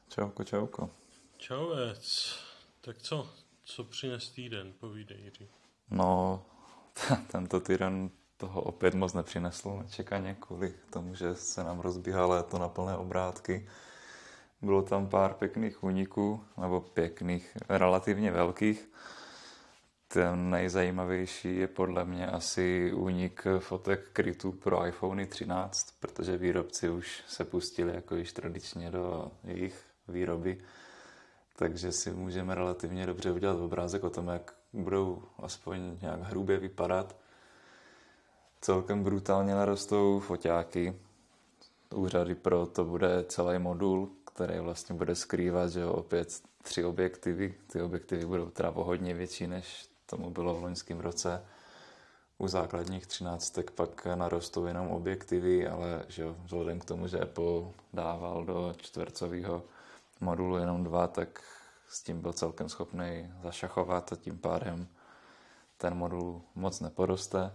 Čauko, čauko. Čauvec. Tak co? Co přines týden? Povídej, Jiří. No, tento týden toho opět moc nepřinesl nečekaně kvůli tomu, že se nám rozbíhá léto na plné obrátky. Bylo tam pár pěkných úniků, nebo pěkných, relativně velkých. Ten nejzajímavější je podle mě asi únik fotek krytů pro iPhone 13, protože výrobci už se pustili jako již tradičně do jejich výroby. Takže si můžeme relativně dobře udělat obrázek o tom, jak budou aspoň nějak hrubě vypadat. Celkem brutálně narostou foťáky. Úřady pro to bude celý modul, který vlastně bude skrývat, že opět 3 objektivy. Ty objektivy budou teda o hodně větší, než tomu bylo v loňském roce. U základních 13 pak narostou jenom objektivy, ale že vzhledem k tomu, že Apple dával do čtvercového modulu jenom 2, tak s tím byl celkem schopný zašachovat a tím pádem ten modul moc neporoste,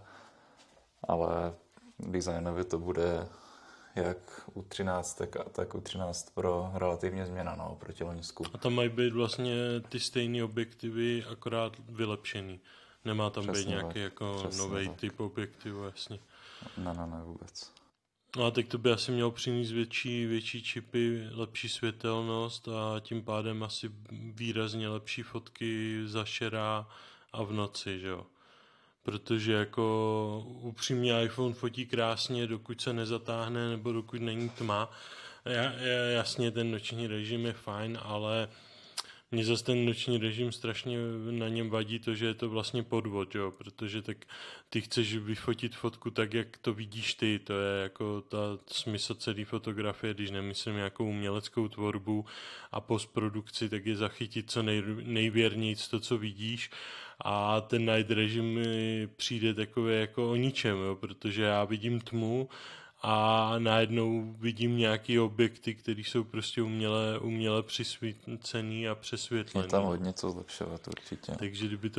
ale designově to bude jak u 13, tak u 13 Pro relativně změna oproti loňsku. A tam mají být vlastně ty stejné objektivy, akorát vylepšený. Nemá tam Přesně být nějaký tak, jako nový tak. typ objektivu, jasně. Ne, vůbec. No a teď to by asi mělo přinést větší čipy, lepší světelnost a tím pádem asi výrazně lepší fotky za šera a v noci, že jo. Protože jako upřímně iPhone fotí krásně, dokud se nezatáhne nebo dokud není tma. Jasně, ten noční režim je fajn, ale mně zase ten noční režim strašně na něm vadí to, že je to vlastně podvod, jo? Protože tak ty chceš vyfotit fotku tak, jak to vidíš ty, to je jako ta smysl celé fotografie, když nemyslím nějakou uměleckou tvorbu a postprodukci, tak je zachytit co nejvěrnějc to, co vidíš, a ten night režim mi přijde takový jako o ničem, jo? Protože já vidím tmu a najednou vidím nějaký objekty, které jsou prostě uměle přisvícený a přesvětlený. Je tam hodně co zlepšovat určitě. Takže kdyby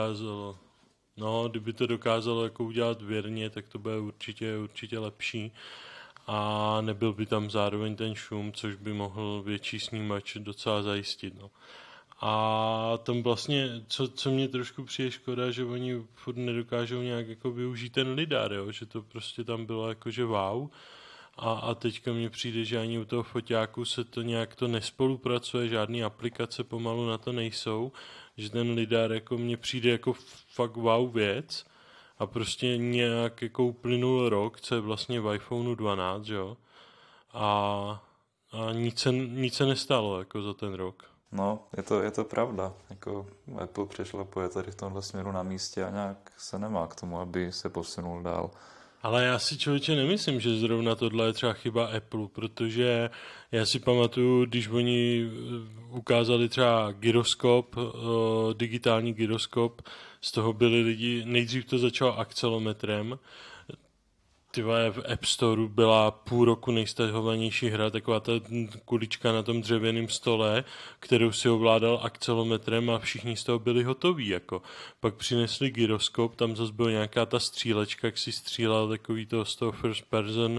to dokázalo jako udělat věrně, tak to bude určitě lepší. A nebyl by tam zároveň ten šum, což by mohl větší snímač docela zajistit. No. A tam vlastně, co mě trošku přijde škoda, že oni furt nedokážou nějak jako využít ten lidar, jo? Že to prostě tam bylo jakože wow. A teďka mně přijde, že ani u toho foťáku se to nějak to nespolupracuje, žádný aplikace pomalu na to nejsou, že ten lidar jako mně přijde jako fakt wow věc a prostě nějak jako uplynul rok, co je vlastně v iPhoneu 12, jo? A nic se nestalo jako za ten rok. No, je to pravda. Jako Apple přešlapuje tady v tomhle směru na místě a nějak se nemá k tomu, aby se posunul dál. Ale já si, člověče, nemyslím, že zrovna tohle je třeba chyba Apple, protože já si pamatuju, když oni ukázali třeba gyroskop, digitální gyroskop, z toho byli lidi, nejdřív to začalo akcelometrem, v App Storeu byla půl roku nejstahovanější hra, taková ta kulička na tom dřevěném stole, kterou si ovládal akcelometrem a všichni z toho byli hotoví. Jako. Pak přinesli gyroskop, tam zase byla nějaká ta střílečka, jak si střílel takový to z toho first person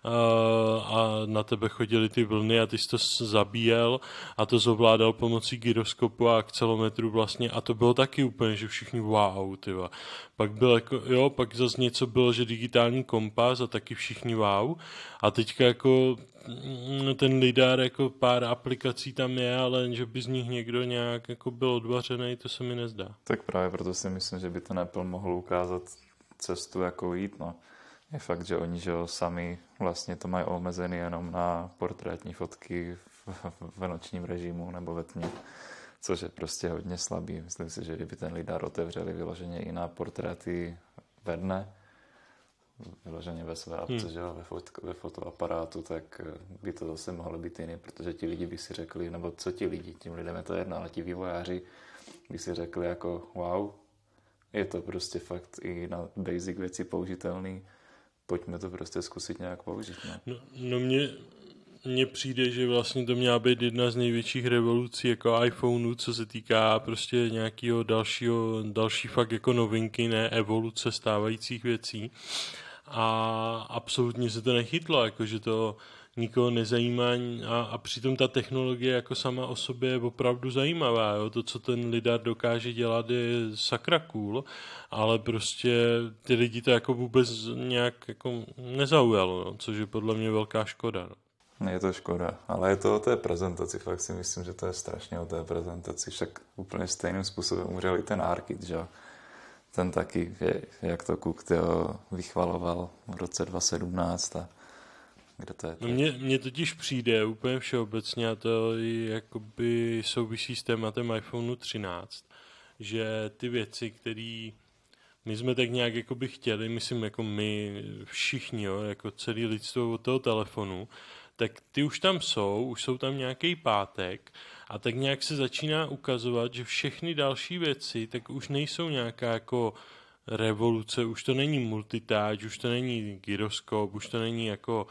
a na tebe chodily ty vlny a ty jsi to zabíjel a to zvládal pomocí gyroskopu a akcelometru vlastně a to bylo taky úplně, že všichni wow, tyva. Pak byl jako, pak zase něco bylo, že digitální kompas a taky všichni wow. A teďka jako ten lidar, jako pár aplikací tam je, ale že by z nich někdo nějak jako byl odvařený, to se mi nezdá. Tak právě proto si myslím, že by ten Apple mohl ukázat cestu, jako jít, no. Je fakt, že oni, že sami vlastně to mají omezený jenom na portrétní fotky v nočním režimu nebo ve tmě, což je prostě hodně slabý. Myslím si, že kdyby ten lidar otevřeli vyloženě i na portréty ve dne, vyloženě ve své apce, že ve fotoaparátu, tak by to zase mohlo být jiný, protože ti lidi by si řekli, nebo co ti lidi, tím lidem je to jedno, ale ti vývojáři by si řekli jako wow, je to prostě fakt i na basic věci použitelný, pojďme to prostě zkusit nějak použít. No mně přijde, že vlastně to měla být jedna z největších revolucí jako iPhoneu, co se týká prostě nějakého další fakt jako novinky, ne evoluce stávajících věcí. a absolutně se to nechytlo, jakože to nikoho nezajímá a přitom ta technologie jako sama o sobě je opravdu zajímavá. Jo? To, co ten lidar dokáže dělat, je sakra cool, ale prostě ty lidi to jako vůbec nějak jako nezaujalo, no? Což je podle mě velká škoda. No. Je to škoda, ale je to o té prezentaci, fakt si myslím, že to je strašně o té prezentaci, však úplně stejným způsobem umřel i ten ARKit, že jo. Ten taky, jak to Cook vychvaloval v roce 2017 a kde to je? No mně totiž přijde úplně všeobecně, a to jakoby souvisí s tématem iPhone 13, že ty věci, které my jsme tak nějak jakoby chtěli, myslím jako my všichni, jo, jako celý lidstvo od toho telefonu, tak ty už tam jsou, už jsou tam nějaký pátek a tak nějak se začíná ukazovat, že všechny další věci tak už nejsou nějaká jako revoluce, už to není multitouch, už to není gyroskop, už to není jako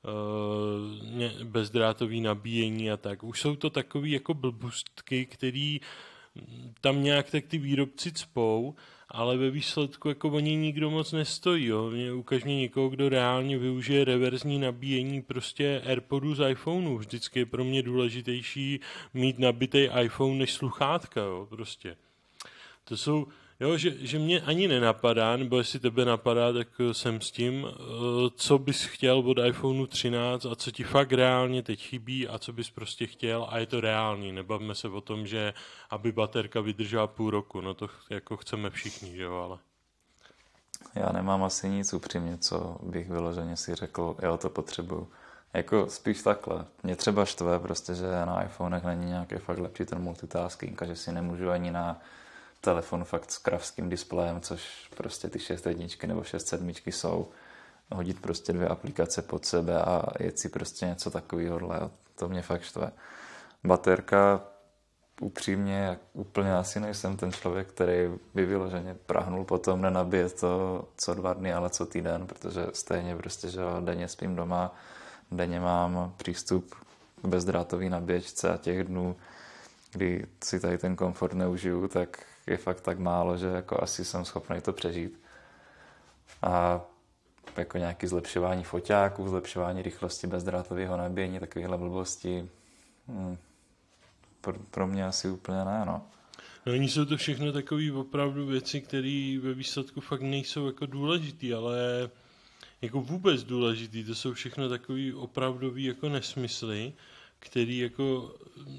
bezdrátový nabíjení a tak. Už jsou to takový jako blbůstky, který tam nějak tak ty výrobci cpou, ale ve výsledku jako o něj nikdo moc nestojí. Jo. Ukaž mě někoho, kdo reálně využije reverzní nabíjení prostě AirPodů z iPhoneu. Vždycky je pro mě důležitější mít nabitý iPhone než sluchátka. Jo. Prostě. To jsou, jo, že mě ani nenapadá, nebo jestli tebe napadá, tak jsem s tím, co bys chtěl od iPhoneu 13 a co ti fakt reálně teď chybí a co bys prostě chtěl a je to reálný. Nebavme se o tom, že aby baterka vydržela půl roku, no to jako chceme všichni, jo, ale... Já nemám asi nic upřímně, co bych vyloženě si řekl, jo, to potřebuju. Jako spíš takhle. Mě třeba štve prostě, že na iPhonech není nějaký fakt lepší ten multitasking a že si nemůžu ani na telefon fakt s kravským displejem, což prostě ty 6.1 nebo 6.7 jsou, hodit prostě 2 aplikace pod sebe a jet si prostě něco takového. To mě fakt štve. Baterka, upřímně, úplně asi nejsem ten člověk, který by vyloženě prahnul potom nenabíjet to co 2 dny, ale co týden, protože stejně prostě, že denně spím doma, denně mám přístup k bezdrátové nabíječce a těch dnů, kdy si tady ten komfort neužiju, tak je fakt tak málo, že jako asi jsem schopný to přežít. A jako nějaké zlepšování foťáků, zlepšování rychlosti bezdrátového nabíjení, takovéhle blbosti, pro mě asi úplně ne, no. No, oni jsou to všechno takové opravdu věci, které ve výsledku fakt nejsou jako důležitý, ale jako vůbec důležitý, to jsou všechno takový opravdový jako nesmysly, který jako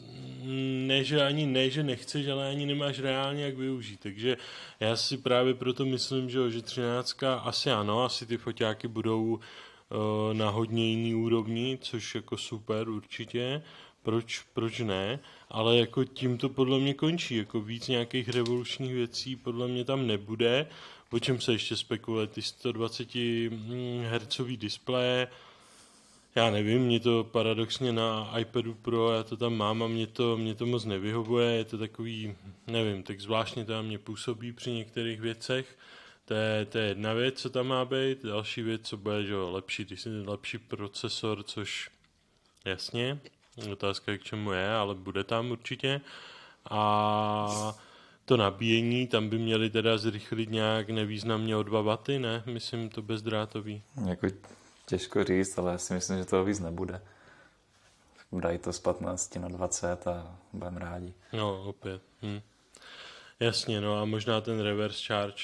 ne, že nechceš, ale ani nemáš reálně jak využít. Takže já si právě proto myslím, že 13 asi ano, asi ty foťáky budou na hodně jiný úrovni, což jako super určitě. Proč ne? Ale jako tím to podle mě končí. Jako víc nějakých revolučních věcí podle mě tam nebude. O čem se ještě spekuluje? Ty 120 Hz displeje, já nevím, mě to paradoxně na iPadu Pro, já to tam mám a mě to moc nevyhovuje, je to takový, nevím, tak zvláštně to na mě působí při některých věcech. To je jedna věc, co tam má být, další věc, co bude, že lepší procesor, což jasně, otázka je, k čemu je, ale bude tam určitě. A to nabíjení, tam by měli teda zrychlit nějak nevýznamně o 2 W, ne? Myslím to bezdrátový. Jako těžko říct, ale já si myslím, že toho víc nebude. Dají to z 15 na 20 a budeme rádi. No, opět. Jasně, no a možná ten reverse charge,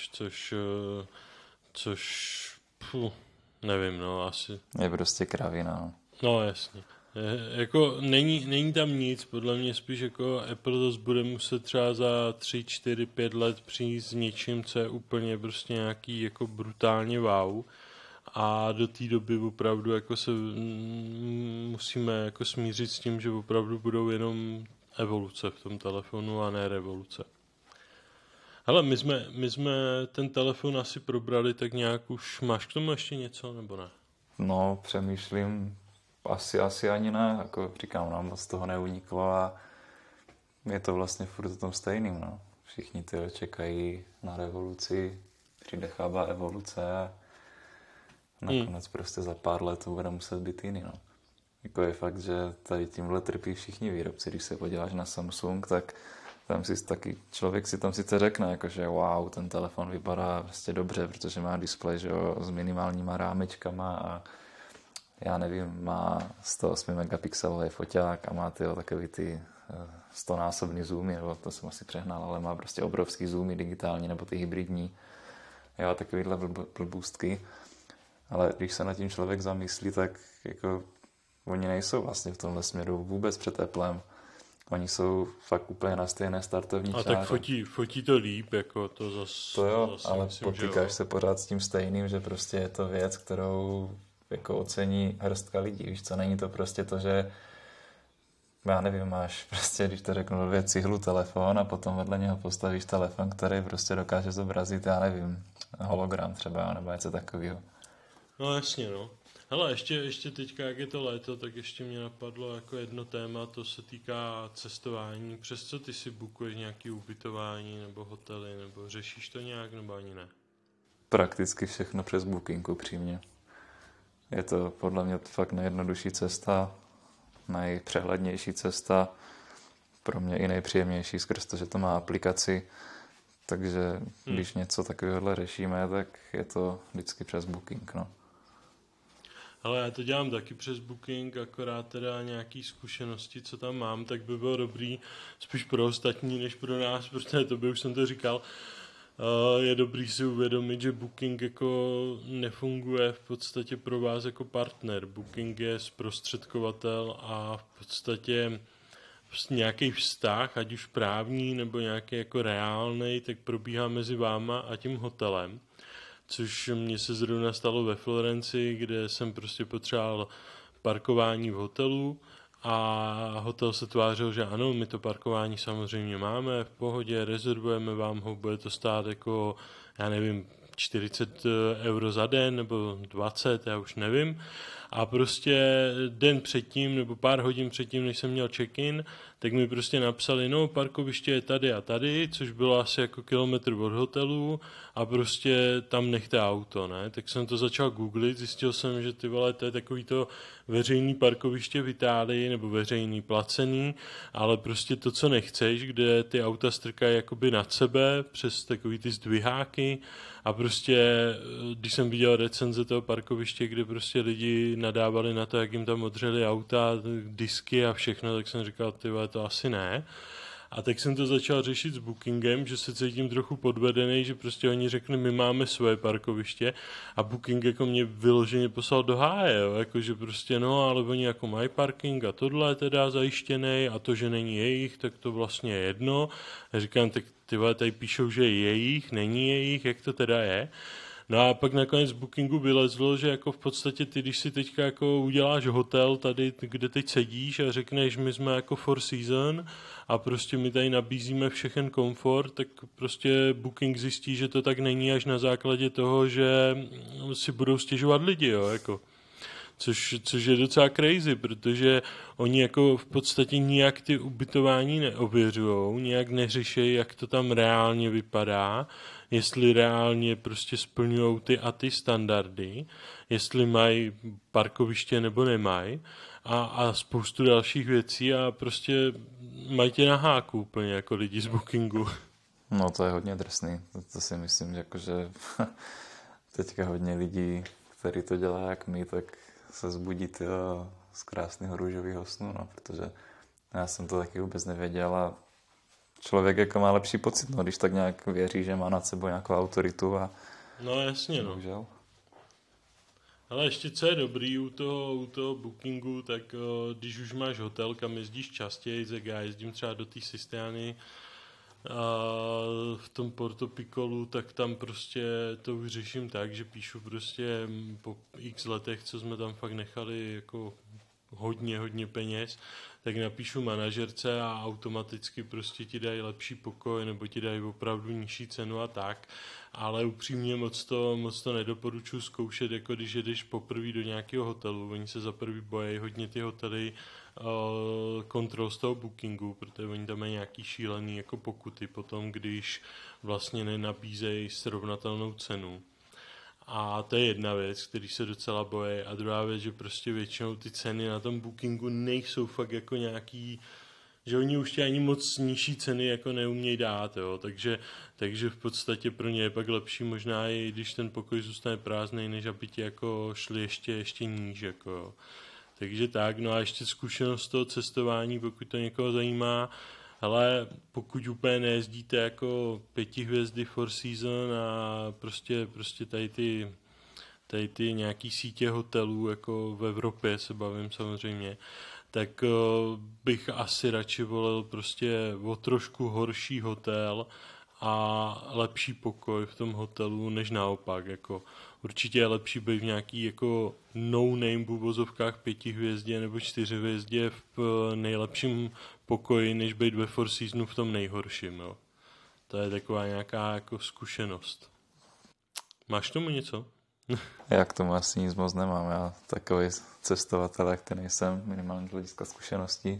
což nevím, no asi. Je prostě kravina, no. No, jasně. Jako není tam nic, podle mě spíš jako Apple to bude muset třeba za 3, 4, 5 let přijít s něčím, co je úplně prostě nějaký jako brutálně wow. A do té doby opravdu jako se musíme jako smířit s tím, že opravdu budou jenom evoluce v tom telefonu a ne revoluce. Hele, my jsme ten telefon asi probrali tak nějak už. Máš k tomu ještě něco, nebo ne? No, přemýšlím, asi ani ne, jako říkám, nám moc toho neuniklo a je to vlastně furt o tom stejným, no. Všichni ty čekají na revoluci, přijde chába evoluce a nakonec prostě za pár let to bude muset být jiný, no. Jako je fakt, že tady tímhle trpí všichni výrobci, když se podíváš na Samsung, tak tam si taky, člověk si tam sice řekne, jako, že wow, ten telefon vypadá vlastně dobře, protože má displej, že jo, s minimálníma rámečkama a já nevím, má 108 megapixelový foťák a má takový ty 100násobný zoomy, nebo to jsem asi přehnal, ale má prostě obrovský zoomy digitální nebo ty hybridní. Jo, takovýhle blbůstky. Ale když se nad tím člověk zamyslí, tak jako oni nejsou vlastně v tomhle směru vůbec před Applem. Oni jsou fakt úplně na stejné startovní čáře. A tak fotí to líp, jako to zase. To jo, zase ale myslím, potýkáš se pořád s tím stejným, že prostě je to věc, kterou jako ocení hrstka lidí. Víš co, není to prostě to, že já nevím, máš prostě, když to řeknu dvě cihlu telefon a potom vedle něho postavíš telefon, který prostě dokáže zobrazit, já nevím, hologram třeba, nebo něco takového. No jasně, no. Hele, ještě teďka, jak je to léto, tak ještě mě napadlo jako jedno téma, to se týká cestování. Přes co ty si bookuješ nějaké ubytování nebo hotely, nebo řešíš to nějak, nebo ani ne? Prakticky všechno přes Booking, upřímně. Je to podle mě fakt nejjednodušší cesta, nejpřehlednější cesta, pro mě i nejpříjemnější skrz to, že to má aplikaci. Takže když něco takového řešíme, tak je to vždycky přes Booking, no. Ale já to dělám taky přes Booking, akorát teda nějaký zkušenosti, co tam mám, tak by bylo dobrý spíš pro ostatní, než pro nás, protože to by už jsem to říkal. Je dobrý si uvědomit, že Booking jako nefunguje v podstatě pro vás jako partner. Booking je zprostředkovatel a v podstatě nějaký vztah, ať už právní nebo nějaký jako reálnej, tak probíhá mezi váma a tím hotelem. Což mně se zrovna stalo ve Florenci, kde jsem prostě potřeboval parkování v hotelu a hotel se tvářil, že ano, my to parkování samozřejmě máme, v pohodě, rezervujeme vám ho, bude to stát jako, já nevím, 40 euro za den nebo 20, já už nevím. A prostě den předtím nebo pár hodin předtím, než jsem měl check-in, tak mi prostě napsali, no parkoviště je tady a tady, což bylo asi jako kilometr od hotelu a prostě tam nechte auto, ne? Tak jsem to začal googlit, zjistil jsem, že ty vole, to je takový to veřejný parkoviště v Itálii, nebo veřejný placený, ale prostě to, co nechceš, kde ty auta strkají jakoby nad sebe přes takový ty zdviháky a prostě, když jsem viděl recenze toho parkoviště, kde prostě lidi nadávali na to, jak jim tam odřeli auta, disky a všechno, tak jsem říkal, ty vole, to asi ne. A tak jsem to začal řešit s Bookingem, že se cítím trochu podvedený, že prostě oni řekli, my máme svoje parkoviště a Booking jako mě vyloženě poslal do háje, jo? Jako, že prostě no, ale oni jako mají parking a tohle je teda zajištěný a to, že není jejich, tak to vlastně je jedno. A říkám, tak ty vole, tady píšou, že je jejich, není jejich, jak to teda je. No a pak nakonec z Bookingu vylezlo, že jako v podstatě ty, když si teďka jako uděláš hotel tady, kde teď sedíš a řekneš, my jsme jako Four Seasons a prostě my tady nabízíme všechen komfort, tak prostě Booking zjistí, že to tak není až na základě toho, že si budou stěžovat lidi, jo, jako. Což je docela crazy, protože oni jako v podstatě nijak ty ubytování neověřujou, nijak neřeší, jak to tam reálně vypadá, jestli reálně prostě splňují ty a ty standardy, jestli mají parkoviště nebo nemají a spoustu dalších věcí a prostě mají tě na háku úplně jako lidi z Bookingu. No to je hodně drsný, to si myslím, že teďka hodně lidí, kteří to dělá jak my, tak se zbudí z krásného růžového snu, no, protože já jsem to taky vůbec nevěděl a člověk jako má lepší pocit, no, když tak nějak věří, že má nad sebou nějakou autoritu a no jasně, no. Bohužel. Ale ještě co je dobrý u toho Bookingu, tak když už máš hotel, kam jezdíš častěji, tak já jezdím třeba do té Sistiany v tom Porto Piccolu, tak tam prostě to už řeším tak, že píšu prostě po x letech, co jsme tam fakt nechali jako hodně peněz, tak napíšu manažerce a automaticky prostě ti dají lepší pokoj nebo ti dají opravdu nižší cenu a tak. Ale upřímně moc to nedoporučuji zkoušet, jako když jedeš poprvé do nějakého hotelu. Oni se za prvý bojí hodně ty hotely kontrol z toho Bookingu, protože oni tam mají nějaký šílený jako pokuty potom, když vlastně nenabízejí srovnatelnou cenu. A to je jedna věc, který se docela bojí. A druhá věc, že prostě většinou ty ceny na tom Bookingu nejsou fakt jako nějaký že oni už tě ani moc nižší ceny jako neumějí dát, jo, takže v podstatě pro ně je pak lepší možná i když ten pokoj zůstane prázdný, než aby ti jako šli ještě níž, jako jo. Takže tak, no a ještě zkušenost toho cestování, pokud to někoho zajímá, ale pokud úplně nejezdíte jako 5 hvězdy Four Seasons a prostě tady ty nějaký sítě hotelů, jako v Evropě se bavím samozřejmě, tak bych asi radši volil prostě o trošku horší hotel a lepší pokoj v tom hotelu, než naopak. Jako, určitě je lepší být v nějaký jako no-name v uvozovkách 5 hvězdě nebo 4 hvězdě v nejlepším pokoji, než být ve Four Seasonu v tom nejhorším. Jo. To je taková nějaká jako zkušenost. Máš tomu něco? Já k tomu asi nic moc nemám. Já takový cestovatel, jak ty nejsem, minimálně z hlediska zkušeností.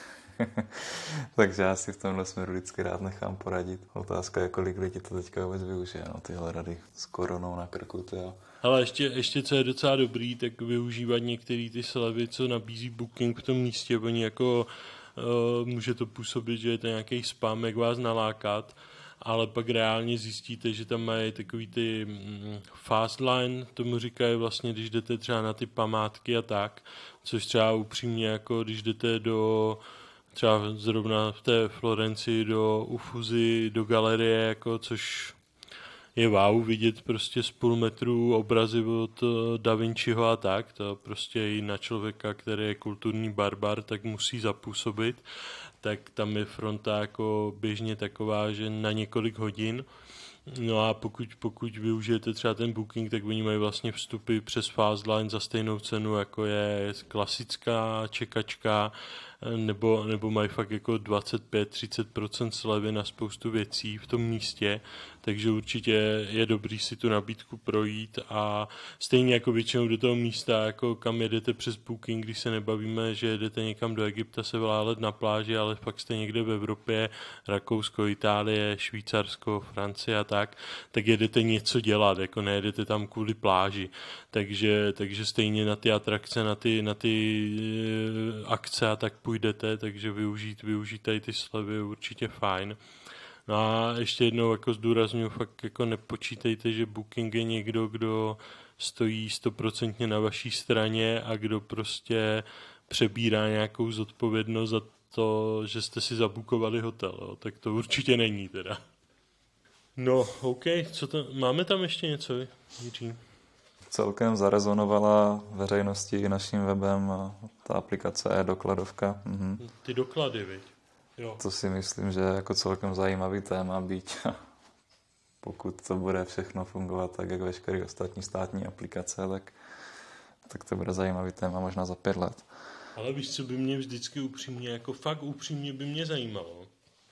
Takže já si v tomhle směru vždycky rád nechám poradit. Otázka je, kolik lidí to teďka vůbec využije. No, tyhle rady s koronou na krku, tyjo. Ale ještě co je docela dobrý, tak využívat některé ty slevy, co nabízí Booking v tom místě. Oni jako může to působit, že je to nějaký spam, jak vás nalákat, ale pak reálně zjistíte, že tam mají takový ty fast line, tomu říkají vlastně, když jdete třeba na ty památky a tak, což třeba upřímně, jako když jdete do třeba zrovna v té Florencii do Uffizi, do galerie, jako, což je wow vidět prostě z půl metru obrazy od Da Vinciho a tak, to prostě i na člověka, který je kulturní barbar, tak musí zapůsobit, tak tam je fronta jako běžně taková, že na několik hodin. No a pokud využijete třeba ten Booking, tak oni mají vlastně vstupy přes Fastline za stejnou cenu, jako je klasická čekačka, nebo mají fakt jako 25-30% slevy na spoustu věcí v tom místě, takže určitě je dobrý si tu nabídku projít a stejně jako většinou do toho místa, jako kam jedete přes Booking, když se nebavíme, že jedete někam do Egypta se vylálet na pláži, ale fakt jste někde v Evropě, Rakousko, Itálie, Švýcarsko, Francie a tak jedete něco dělat, jako nejedete tam kvůli pláži, takže stejně na ty atrakce, na ty akce a tak půjdete, takže využít tady ty slevy je určitě fajn. No a ještě jednou jako zdůrazňuji, fakt jako nepočítejte, že Booking je někdo, kdo stojí 100% na vaší straně a kdo prostě přebírá nějakou zodpovědnost za to, že jste si zabukovali hotel, jo. Tak to určitě není teda. No, OK, máme tam ještě něco, Jiří? Celkem zarezonovala veřejnosti i naším webem ta aplikace e-dokladovka. Ty doklady, viď? Jo. To si myslím, že je jako celkem zajímavý téma, byť pokud to bude všechno fungovat tak, jak veškeré ostatní státní aplikace, tak to bude zajímavý téma možná za 5 let. Ale víš, co by mě vždycky upřímně, jako fakt upřímně by mě zajímalo,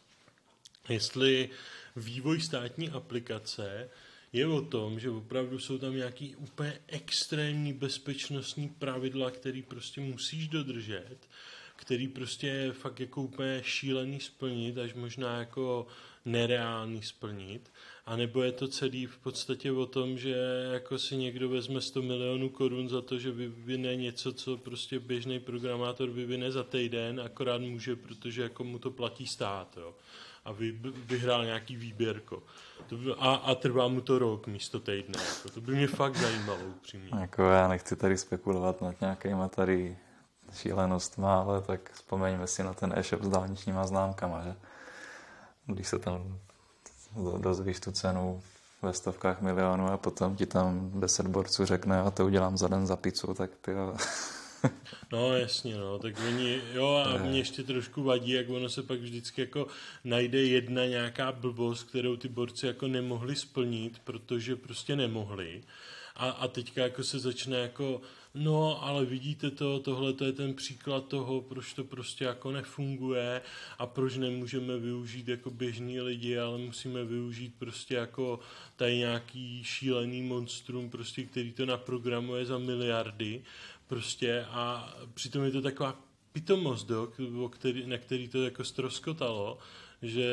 jestli vývoj státní aplikace je o tom, že opravdu jsou tam nějaký úplně extrémní bezpečnostní pravidla, který prostě musíš dodržet, který prostě je fakt jako úplně šílený splnit, až možná jako nereálný splnit, anebo je to celý v podstatě o tom, že jako si někdo vezme 100 milionů korun za to, že vyvine něco, co prostě běžný programátor vyvine za týden, akorát může, protože jako mu to platí stát, jo. A vyhrál nějaký výběrko. A trvá mu to rok místo týdne. Jako. To by mě fakt zajímalo upřímně. Jako já nechci tady spekulovat nad nějakýma tady šílenostma, ale tak vzpomeňme si na ten e-shop s dálničníma známkama, že? Když se tam dozvíš tu cenu ve stovkách milionů a potom ti tam 10 borců řekne, a to udělám za den za pizzu, tak ty jo. No jasně, no, tak oni, jo a mě ještě trošku vadí, jak ono se pak vždycky jako najde jedna nějaká blbost, kterou ty borci jako nemohli splnit, protože prostě nemohli. A teďka jako se začne jako, no ale vidíte tohle to je ten příklad toho, proč to prostě jako nefunguje a proč nemůžeme využít jako běžní lidi, ale musíme využít prostě jako tady nějaký šílený monstrum, prostě, který to naprogramuje za miliardy prostě a přitom je to taková pitomost, na který to jako ztroskotalo, že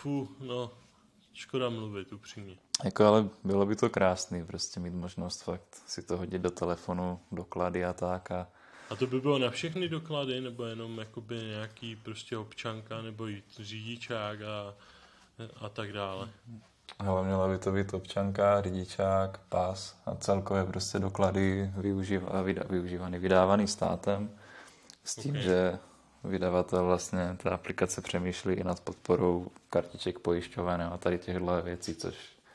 škoda mluvit upřímně. Jako ale bylo by to krásný prostě mít možnost fakt si to hodit do telefonu, doklady a tak a A to by bylo na všechny doklady, nebo jenom jakoby nějaký prostě občanka, nebo řidičák a tak dále? Ale měla by to být občanka, řidičák, pas a celkově prostě doklady vydávaný státem s tím, že vydavatel vlastně té aplikace přemýšlí i nad podporou kartiček pojišťoven a tady těchto věcí, což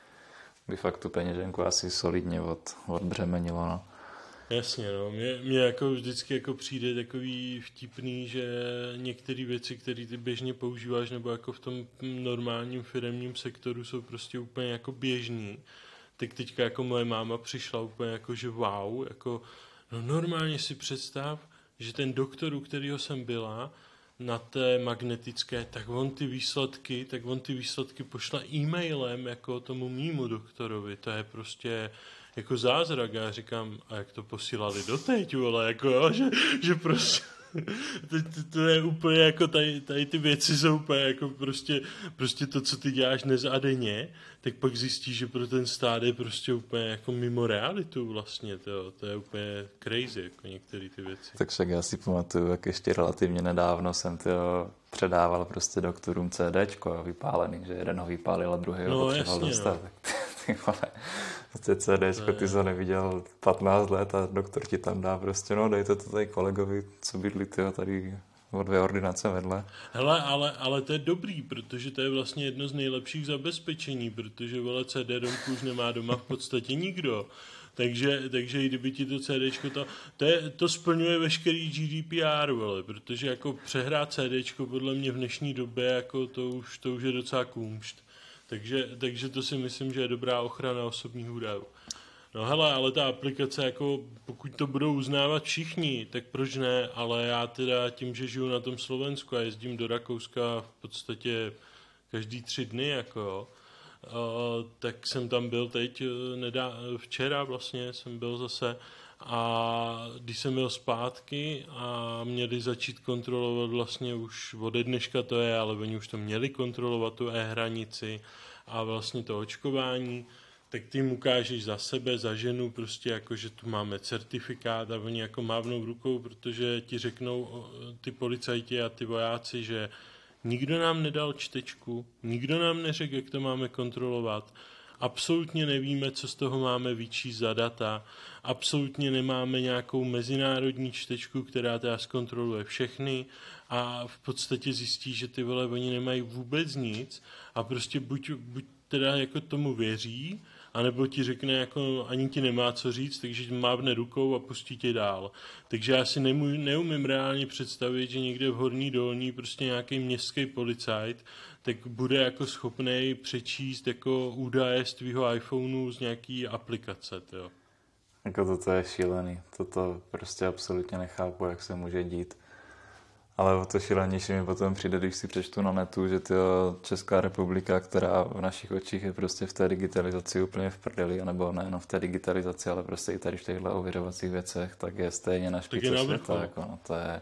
by fakt tu peněženku asi solidně odbřemenilo. No. Jasně, no. Mně jako vždycky jako přijde takový vtipný, že některé věci, které ty běžně používáš, nebo jako v tom normálním firemním sektoru jsou prostě úplně jako běžný. Tak teďka jako moje máma přišla úplně jako, že wow, jako no normálně si představ, že ten doktor, u kterého jsem byla, na té magnetické, tak on ty výsledky pošle e-mailem jako tomu mýmu doktorovi. To je prostě jako zázrak. Já říkám, a jak to posílali doteď, vole, jako jo, že prostě to je úplně jako tady ty věci jsou úplně jako prostě to, co ty děláš dnes a denně, tak pak zjistíš, že pro ten stát je prostě úplně jako mimo realitu vlastně, to je úplně crazy, jako některé ty věci. Tak však já si pamatuju, jak ještě relativně nedávno jsem předával prostě doktorům CDčko vypálený, že jeden ho vypálil a druhý ho potřeboval dostat. No. Ty vole, prostě CDčko, ty jsi ho neviděl 15 let a doktor ti tam dá prostě, no dejte to tady kolegovi, co bydlí tady o 2 ordinace vedle. Hele, ale to je dobrý, protože to je vlastně jedno z nejlepších zabezpečení, protože vole CD-romku už nemá doma v podstatě nikdo. Takže i kdyby ti to CDčko, to splňuje veškerý GDPR, vole, protože jako přehrát CDčko podle mě v dnešní době, jako to už je docela kumšt. Takže to si myslím, že je dobrá ochrana osobních údajů. No hele, ale ta aplikace, jako pokud to budou uznávat všichni, tak proč ne, ale já teda tím, že žiju na tom Slovensku a jezdím do Rakouska v podstatě každý 3 dny, jako jo, tak jsem tam byl teď, včera vlastně jsem byl zase a když jsem byl zpátky a měli začít kontrolovat vlastně už ode dneška to je, ale oni už to měli kontrolovat tu e-hranici a vlastně to očkování, tak ty jim ukážeš za sebe, za ženu, prostě jako, že tu máme certifikát a oni jako mávnou rukou, protože ti řeknou ty policajti a ty vojáci, že nikdo nám nedal čtečku, nikdo nám neřekl, jak to máme kontrolovat, absolutně nevíme, co z toho máme vyčíst za data, absolutně nemáme nějakou mezinárodní čtečku, která teda zkontroluje všechny a v podstatě zjistí, že ty vole, oni nemají vůbec nic a prostě buď teda jako tomu věří, anebo ti řekne, jako ani ti nemá co říct, takže mávne rukou a pustí tě dál. Takže já si neumím reálně představit, že někde v Horní Dolní prostě nějaký městský policajt tak bude jako schopnej přečíst jako údaje z tvýho iPhoneu z nějaký aplikace, jo. Jako toto je šílený. Toto prostě absolutně nechápu, jak se může dít. Ale o to šílenější mi potom přijde, když si přečtu na netu, že Česká republika, která v našich očích je prostě v té digitalizaci úplně v prdeli, nebo nejenom v té digitalizaci, ale prostě i tady v těchto ověřovacích věcech, tak je stejně na špičce světa. Jako, no,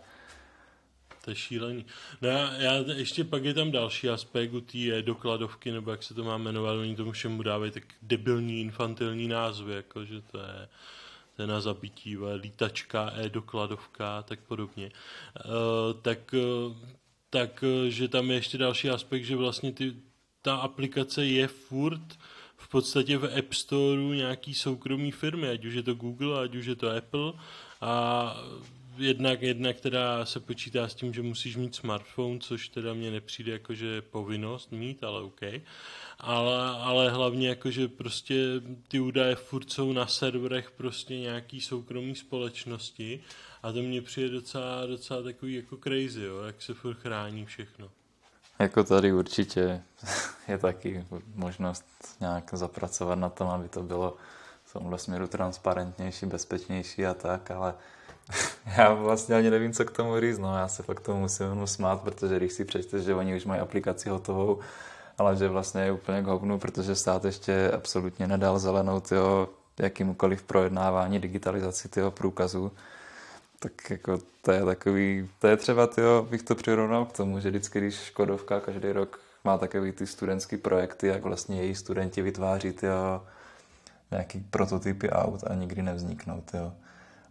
to je šílený. No já ještě pak je tam další aspekt u té dokladovky, nebo jak se to má jmenovat, oni tomu všemu dávají tak debilní, infantilní názvy, jako že to je na zabití, lítačka, dokladovka, tak podobně. Takže tam je ještě další aspekt, že vlastně ta aplikace je furt v podstatě v App Storeu nějaký soukromý firmy, ať už je to Google, ať už je to Apple a jednak teda se počítá s tím, že musíš mít smartphone, což teda mně nepřijde jako, že je povinnost mít, ale OK. Ale hlavně jako, že prostě ty údaje furt jsou na serverech prostě nějaký soukromý společnosti a to mně přijde docela takový jako crazy, jo, jak se furt chrání všechno. Jako tady určitě je taky možnost nějak zapracovat na tom, aby to bylo v tomhle směru transparentnější, bezpečnější a tak, ale já vlastně ani nevím, co k tomu říct, no, já se fakt tomu musím smát, protože když si přečteš, že oni už mají aplikaci hotovou, ale že vlastně je úplně k hovnu, protože stát ještě absolutně nedal zelenou jakýmukoliv projednávání digitalizaci průkazů, tak jako to je třeba, bych to přirovnal k tomu, že vždycky, když Škodovka každý rok má takový ty studentský projekty, jak vlastně její studenti vytváří nějaký prototypy aut a nikdy nevzniknou,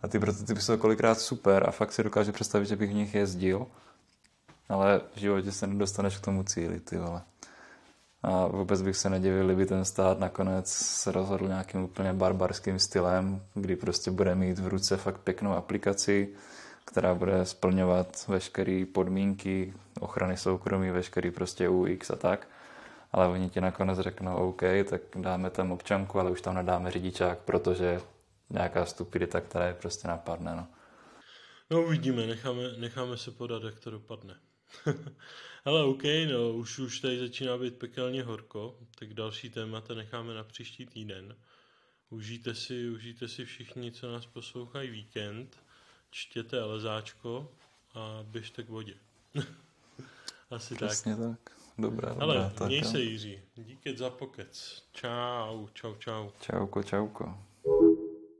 A ty prototypy jsou kolikrát super a fakt si dokážu představit, že bych v nich jezdil, ale v životě se nedostaneš k tomu cíli, ty vole. A vůbec bych se nedivil, kdyby ten stát nakonec se rozhodl nějakým úplně barbarským stylem, kdy prostě bude mít v ruce fakt pěknou aplikaci, která bude splňovat veškeré podmínky ochrany soukromí, veškerý prostě UX a tak. Ale oni ti nakonec řeknou, OK, tak dáme tam občanku, ale už tam nedáme řidičák, protože nějaká stupidita, která je prostě napadne. No. No uvidíme, necháme se podat, jak to dopadne. Ale OK, no, už tady začíná být pekelně horko, tak další témata necháme na příští týden. Užijte si všichni, co nás poslouchají víkend, čtěte lezáčko a běžte k vodě. Asi Přesně tak. Dobrá, ale tak měj jo. se, Jiří. Díky za pokec. Čau. Čauko.